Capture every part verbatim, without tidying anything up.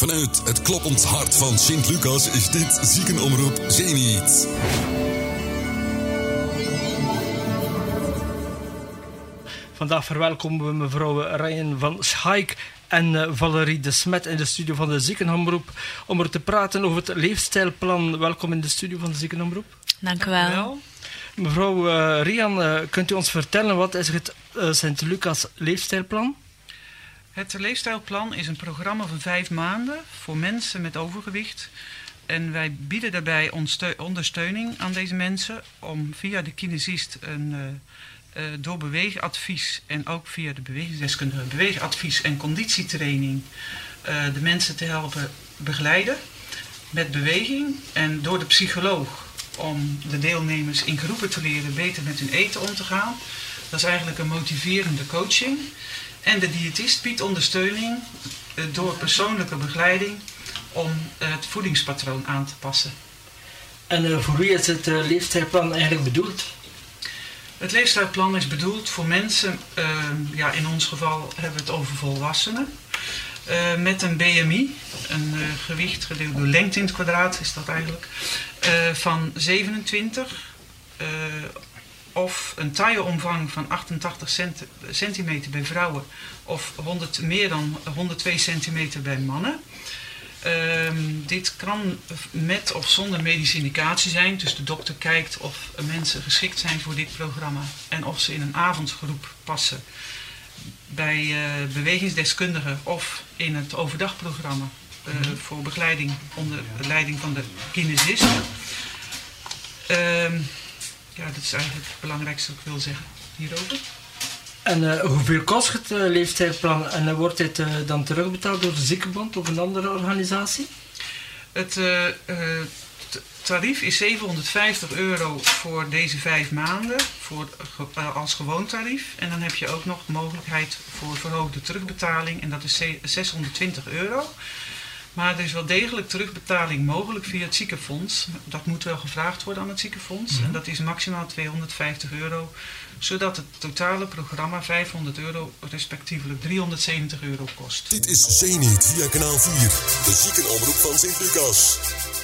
Vanuit het kloppend hart van Sint-Lucas is dit Ziekenomroep Zenit. Vandaag verwelkomen we mevrouw Ryan van Schaik en uh, Valerie de Smet in de studio van de Ziekenomroep om er te praten over het leefstijlplan. Welkom in de studio van de Ziekenomroep. Dank u wel. Mevrouw uh, Rian, uh, kunt u ons vertellen wat is het uh, Sint-Lucas leefstijlplan? Het leefstijlplan is een programma van vijf maanden voor mensen met overgewicht. En wij bieden daarbij ondersteuning aan deze mensen om via de kinesist een uh, uh, door beweegadvies en ook via de bewegingsdeskundige beweegadvies en conditietraining uh, de mensen te helpen begeleiden met beweging. En door de psycholoog om de deelnemers in groepen te leren beter met hun eten om te gaan. Dat is eigenlijk een motiverende coaching. En de diëtist biedt ondersteuning uh, door persoonlijke begeleiding om uh, het voedingspatroon aan te passen. En uh, voor wie is het uh, leefstijlplan eigenlijk bedoeld? Het leefstijlplan is bedoeld voor mensen, uh, ja, in ons geval hebben we het over volwassenen, uh, met een B M I, een uh, gewicht gedeeld door lengte in het kwadraat is dat eigenlijk, uh, van zevenentwintig uh, of een tailleomvang van achtentachtig centimeter bij vrouwen of honderd, meer dan honderdtwee centimeter bij mannen. Um, dit kan met of zonder medische indicatie zijn. Dus de dokter kijkt of mensen geschikt zijn voor dit programma en of ze in een avondgroep passen bij uh, bewegingsdeskundigen of in het overdagprogramma uh, voor begeleiding onder leiding van de kinesist. Um, ja, dat is eigenlijk het belangrijkste wat ik wil zeggen hierover. En uh, hoeveel kost het uh, leefstijlplan en uh, wordt dit uh, dan terugbetaald door de Ziekenbond of een andere organisatie? Het uh, uh, tarief is zevenhonderdvijftig euro voor deze vijf maanden voor, uh, als gewoon tarief. En dan heb je ook nog mogelijkheid voor verhoogde terugbetaling en dat is zeshonderdtwintig euro. Maar er is wel degelijk terugbetaling mogelijk via het ziekenfonds. Dat moet wel gevraagd worden aan het ziekenfonds. Mm-hmm. En dat is maximaal tweehonderdvijftig euro. Zodat het totale programma vijfhonderd euro respectievelijk driehonderdzeventig euro kost. Dit is Zenit via kanaal vier. De Ziekenomroep van Sint-Lucas.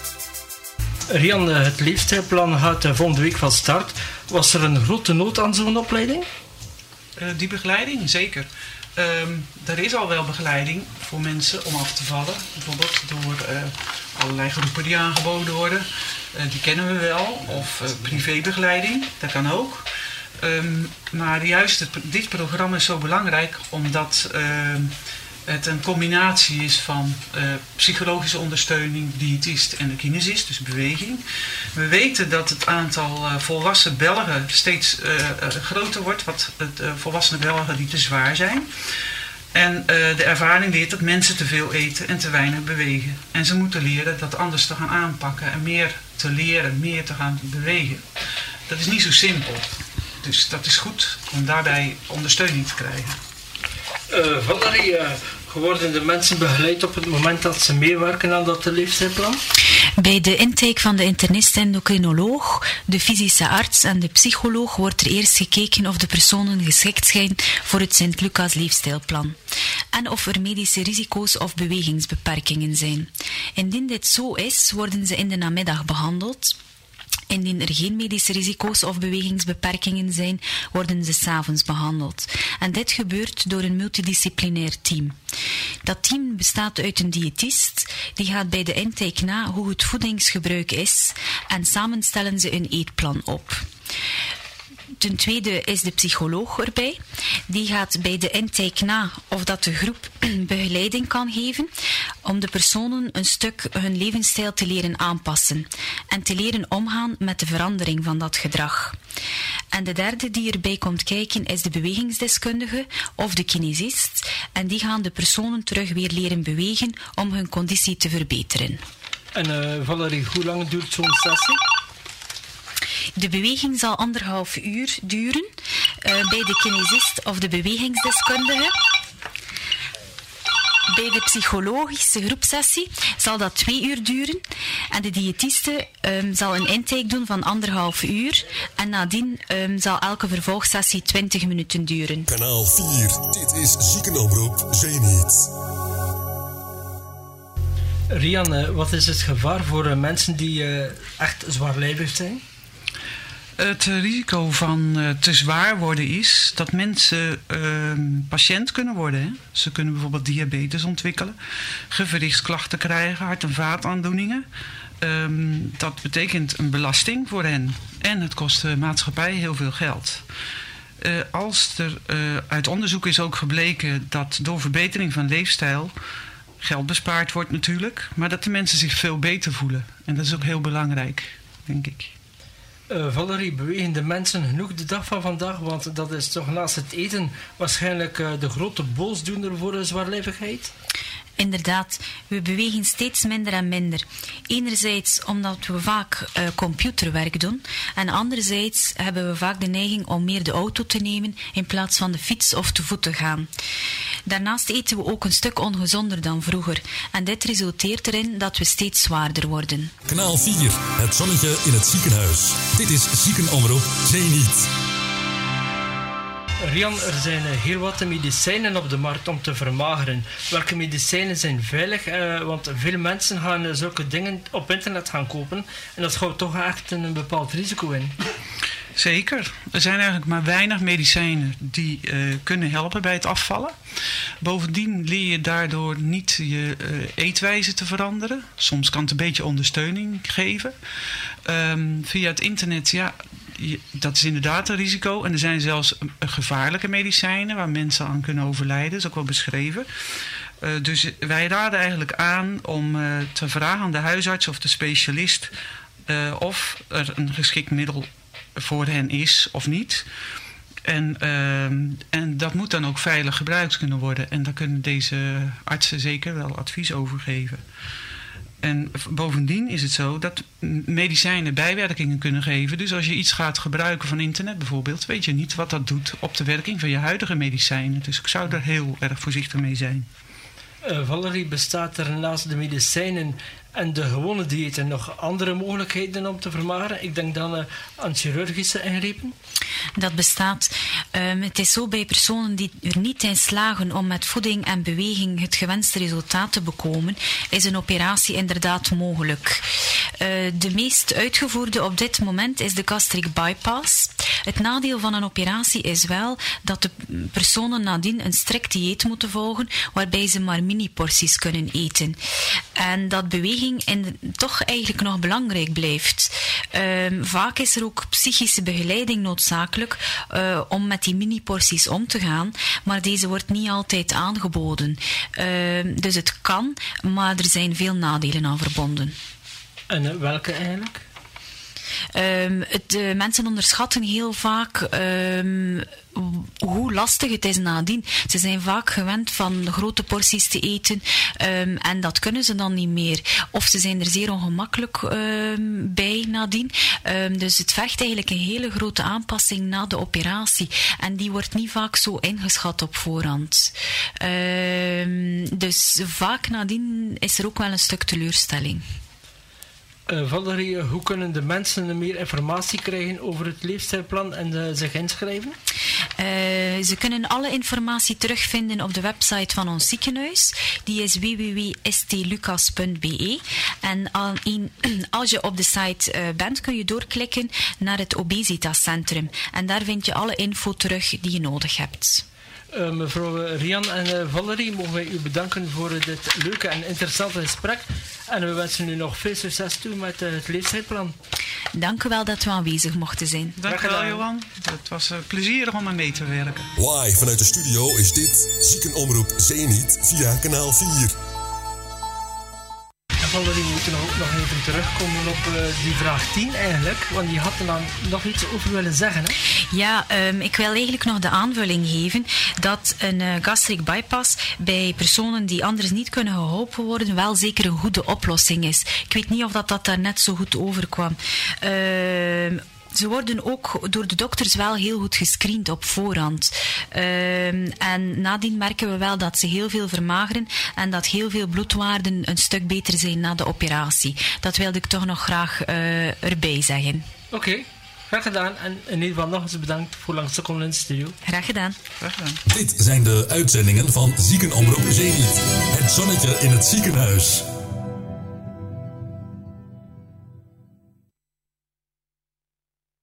Rian, het leefstijlplan gaat volgende week van start. Was er een grote nood aan zo'n opleiding? Uh, die begeleiding, zeker. Um, er is al wel begeleiding voor mensen om af te vallen. Bijvoorbeeld door uh, allerlei groepen die aangeboden worden. Uh, die kennen we wel. Of uh, privébegeleiding, dat kan ook. Um, maar juist het, dit programma is zo belangrijk omdat uh, het een combinatie is van uh, psychologische ondersteuning, diëtist en de kinesist, dus beweging. We weten dat het aantal uh, volwassen Belgen steeds uh, uh, groter wordt, wat het uh, volwassenen Belgen die te zwaar zijn. En uh, de ervaring leert dat mensen te veel eten en te weinig bewegen. En ze moeten leren dat anders te gaan aanpakken en meer te leren, meer te gaan bewegen. Dat is niet zo simpel. Dus dat is goed om daarbij ondersteuning te krijgen. Uh, Valerie, uh, worden de mensen begeleid op het moment dat ze meewerken aan dat leefstijlplan? Bij de intake van de internist-endocrinoloog, de fysische arts en de psycholoog wordt er eerst gekeken of de personen geschikt zijn voor het Sint-Lucas leefstijlplan. En of er medische risico's of bewegingsbeperkingen zijn. Indien dit zo is, worden ze in de namiddag behandeld. Indien er geen medische risico's of bewegingsbeperkingen zijn, worden ze 's avonds behandeld. En dit gebeurt door een multidisciplinair team. Dat team bestaat uit een diëtist, die gaat bij de intake na hoe het voedingsgebruik is en samen stellen ze een eetplan op. Ten tweede is de psycholoog erbij. Die gaat bij de intake na of dat de groep begeleiding kan geven om de personen een stuk hun levensstijl te leren aanpassen en te leren omgaan met de verandering van dat gedrag. En de derde die erbij komt kijken is de bewegingsdeskundige of de kinesist en die gaan de personen terug weer leren bewegen om hun conditie te verbeteren. En uh, Valerie, hoe lang duurt zo'n sessie? De beweging zal anderhalf uur duren uh, bij de kinesist of de bewegingsdeskundige. Bij de psychologische groepsessie zal dat twee uur duren en de diëtiste um, zal een intake doen van anderhalf uur en nadien um, zal elke vervolgsessie twintig minuten duren. Kanaal vier, dit is Ziekenomroep Zenit. Rian, wat is het gevaar voor mensen die uh, echt zwaarlijvig zijn? Het risico van uh, te zwaar worden is dat mensen uh, patiënt kunnen worden. Hè? Ze kunnen bijvoorbeeld diabetes ontwikkelen, gewrichtsklachten krijgen, hart- en vaataandoeningen. Um, dat betekent een belasting voor hen. En het kost de maatschappij heel veel geld. Uh, als er uh, uit onderzoek is ook gebleken dat door verbetering van leefstijl geld bespaard wordt natuurlijk, maar dat de mensen zich veel beter voelen. En dat is ook heel belangrijk, denk ik. Uh, Valerie, bewegen de mensen genoeg de dag van vandaag? Want dat is toch naast het eten waarschijnlijk uh, de grote boosdoener voor de zwaarlijvigheid? Inderdaad, we bewegen steeds minder en minder. Enerzijds omdat we vaak uh, computerwerk doen en anderzijds hebben we vaak de neiging om meer de auto te nemen in plaats van de fiets of te voet te gaan. Daarnaast eten we ook een stuk ongezonder dan vroeger en dit resulteert erin dat we steeds zwaarder worden. Kanaal vier, het zonnetje in het ziekenhuis. Dit is Ziekenomroep Zenit. Rian, er zijn heel wat medicijnen op de markt om te vermageren. Welke medicijnen zijn veilig? Uh, want veel mensen gaan zulke dingen op internet gaan kopen. En dat houdt toch echt een bepaald risico in. Zeker. Er zijn eigenlijk maar weinig medicijnen die uh, kunnen helpen bij het afvallen. Bovendien leer je daardoor niet je uh, eetwijze te veranderen. Soms kan het een beetje ondersteuning geven. Um, via het internet, ja... Dat is inderdaad een risico. En er zijn zelfs gevaarlijke medicijnen waar mensen aan kunnen overlijden. Dat is ook wel beschreven. Uh, dus wij raden eigenlijk aan om uh, te vragen aan de huisarts of de specialist uh, of er een geschikt middel voor hen is of niet. En, uh, en dat moet dan ook veilig gebruikt kunnen worden. En daar kunnen deze artsen zeker wel advies over geven. En bovendien is het zo dat medicijnen bijwerkingen kunnen geven. Dus als je iets gaat gebruiken van internet bijvoorbeeld, weet je niet wat dat doet op de werking van je huidige medicijnen. Dus ik zou daar heel erg voorzichtig mee zijn. Uh, Valerie, bestaat er naast de medicijnen en de gewone diëten nog andere mogelijkheden om te vermageren? Ik denk dan uh, aan chirurgische ingrepen. Dat bestaat. Um, het is zo bij personen die er niet in slagen om met voeding en beweging het gewenste resultaat te bekomen, is een operatie inderdaad mogelijk. Uh, de meest uitgevoerde op dit moment is de gastric bypass. Het nadeel van een operatie is wel dat de personen nadien een strikt dieet moeten volgen, waarbij ze maar mini-porties kunnen eten. En dat beweging in, toch eigenlijk nog belangrijk blijft. Um, vaak is er ook psychische begeleiding noodzakelijk uh, om met die mini-porties om te gaan, maar deze wordt niet altijd aangeboden. Uh, dus het kan, maar er zijn veel nadelen aan verbonden. En uh, welke eigenlijk? Um, het, uh, mensen onderschatten heel vaak um, hoe lastig het is nadien. Ze zijn vaak gewend van grote porties te eten um, en dat kunnen ze dan niet meer. Of ze zijn er zeer ongemakkelijk um, bij nadien. Um, dus het vergt eigenlijk een hele grote aanpassing na de operatie. En die wordt niet vaak zo ingeschat op voorhand. Um, dus vaak nadien is er ook wel een stuk teleurstelling. Uh, Valerie, hoe kunnen de mensen meer informatie krijgen over het leefstijlplan en uh, zich inschrijven? Uh, ze kunnen alle informatie terugvinden op de website van ons ziekenhuis. Die is w w w punt s t lucas punt b e. En als je op de site uh, bent, kun je doorklikken naar het obesitascentrum. En daar vind je alle info terug die je nodig hebt. Uh, mevrouw Rian en uh, Valerie, mogen wij u bedanken voor uh, dit leuke en interessante gesprek. En we wensen u nog veel succes toe met uh, het leefstijlplan. Dank u wel dat we aanwezig mochten zijn. Dank u wel, Johan. Het was uh, plezierig om aan mee te werken. Live vanuit de studio is dit Ziekenomroep Zenit via kanaal vier. Valerie, we moeten ook nog even terugkomen op uh, die vraag tien eigenlijk, want die had er dan nog iets over willen zeggen. Hè? Ja, um, ik wil eigenlijk nog de aanvulling geven dat een uh, gastric bypass bij personen die anders niet kunnen geholpen worden wel zeker een goede oplossing is. Ik weet niet of dat, dat daar net zo goed overkwam. Uh, Ze worden ook door de dokters wel heel goed gescreend op voorhand. Um, en nadien merken we wel dat ze heel veel vermageren en dat heel veel bloedwaarden een stuk beter zijn na de operatie. Dat wilde ik toch nog graag uh, erbij zeggen. Oké, okay, graag gedaan. En in ieder geval nog eens bedankt voor langs te komen in de studio. Graag gedaan. Graag gedaan. Dit zijn de uitzendingen van Ziekenomroep Zenit. Het zonnetje in het ziekenhuis.